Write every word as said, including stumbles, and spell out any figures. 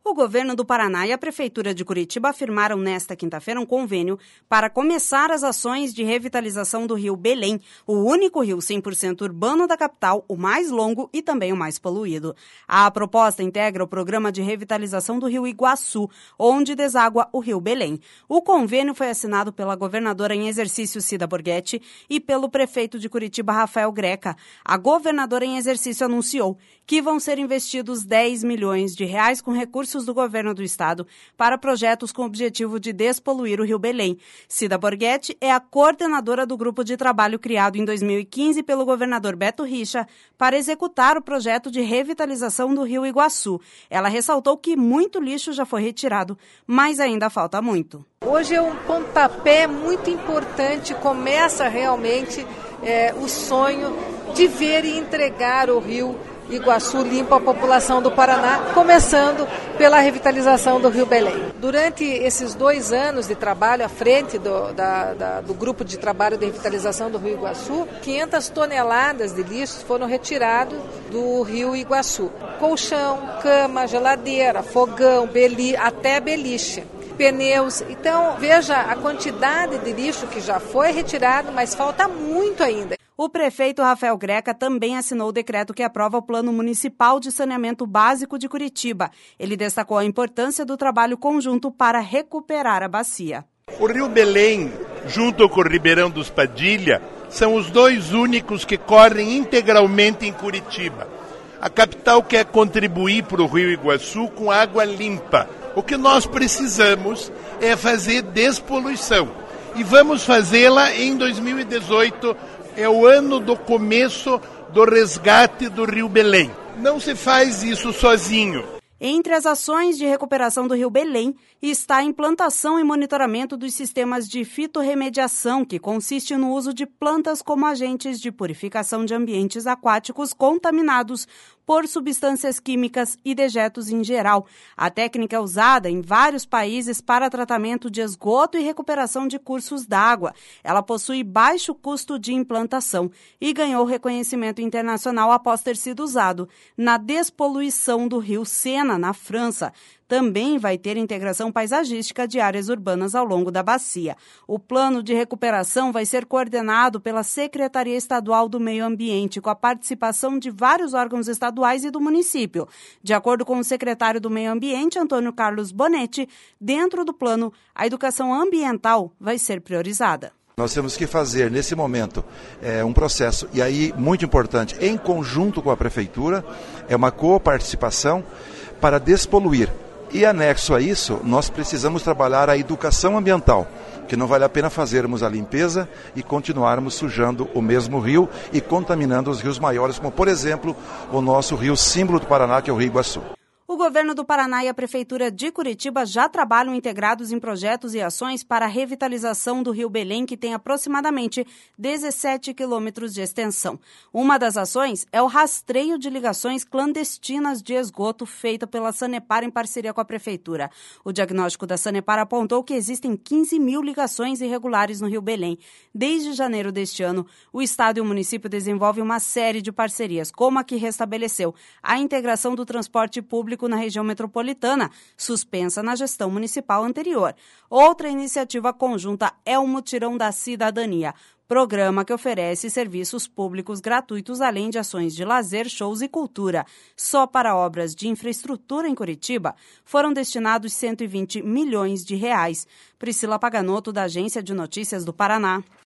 O governo do Paraná e a Prefeitura de Curitiba afirmaram nesta quinta-feira um convênio para começar as ações de revitalização do Rio Belém, o único rio cem por cento urbano da capital, o mais longo e também o mais poluído. A proposta integra o programa de revitalização do Rio Iguaçu, onde deságua o Rio Belém. O convênio foi assinado pela governadora em exercício Cida Borghetti e pelo prefeito de Curitiba, Rafael Greca. A governadora em exercício anunciou que vão ser investidos dez milhões de reais com recursos do governo do estado para projetos com o objetivo de despoluir o Rio Belém. Cida Borghetti é a coordenadora do grupo de trabalho criado em dois mil e quinze pelo governador Beto Richa para executar o projeto de revitalização do Rio Iguaçu. Ela ressaltou que muito lixo já foi retirado, mas ainda falta muito. Hoje é um pontapé muito importante, começa realmente é, o sonho de ver e entregar o Rio Iguaçu limpo à população do Paraná, começando pela revitalização do Rio Belém. Durante esses dois anos de trabalho à frente do, da, da, do grupo de trabalho de revitalização do Rio Iguaçu, quinhentas toneladas de lixo foram retirados do Rio Iguaçu. Colchão, cama, geladeira, fogão, beli, até beliche. Pneus. Então, veja a quantidade de lixo que já foi retirado, mas falta muito ainda. O prefeito Rafael Greca também assinou o decreto que aprova o Plano Municipal de Saneamento Básico de Curitiba. Ele destacou a importância do trabalho conjunto para recuperar a bacia. O Rio Belém, junto com o Ribeirão dos Padilha, são os dois únicos que correm integralmente em Curitiba. A capital quer contribuir para o Rio Iguaçu com água limpa. O que nós precisamos é fazer despoluição. E vamos fazê-la em dois mil e dezoito, é o ano do começo do resgate do Rio Belém. Não se faz isso sozinho. Entre as ações de recuperação do Rio Belém está a implantação e monitoramento dos sistemas de fitorremediação, que consiste no uso de plantas como agentes de purificação de ambientes aquáticos contaminados por substâncias químicas e dejetos em geral. A técnica é usada em vários países para tratamento de esgoto e recuperação de cursos d'água. Ela possui baixo custo de implantação e ganhou reconhecimento internacional após ter sido usado na despoluição do rio Sena, na França. Também vai ter integração paisagística de áreas urbanas ao longo da bacia. O plano de recuperação vai ser coordenado pela Secretaria Estadual do Meio Ambiente, com a participação de vários órgãos estaduais e do município. De acordo com o secretário do Meio Ambiente, Antônio Carlos Bonetti, dentro do plano, a educação ambiental vai ser priorizada. Nós temos que fazer, nesse momento, é, um processo, e aí, muito importante, em conjunto com a Prefeitura, é uma coparticipação para despoluir. E anexo a isso, nós precisamos trabalhar a educação ambiental, que não vale a pena fazermos a limpeza e continuarmos sujando o mesmo rio e contaminando os rios maiores, como, por exemplo, o nosso rio símbolo do Paraná, que é o Rio Iguaçu. O governo do Paraná e a Prefeitura de Curitiba já trabalham integrados em projetos e ações para a revitalização do Rio Belém, que tem aproximadamente dezessete quilômetros de extensão. Uma das ações é o rastreio de ligações clandestinas de esgoto feita pela Sanepar em parceria com a Prefeitura. O diagnóstico da Sanepar apontou que existem quinze mil ligações irregulares no Rio Belém. Desde janeiro deste ano, o Estado e o município desenvolvem uma série de parcerias, como a que restabeleceu a integração do transporte público na região metropolitana, suspensa na gestão municipal anterior. Outra iniciativa conjunta é o Mutirão da Cidadania, programa que oferece serviços públicos gratuitos, além de ações de lazer, shows e cultura. Só para obras de infraestrutura em Curitiba foram destinados cento e vinte milhões de reais. Priscila Paganoto, da Agência de Notícias do Paraná.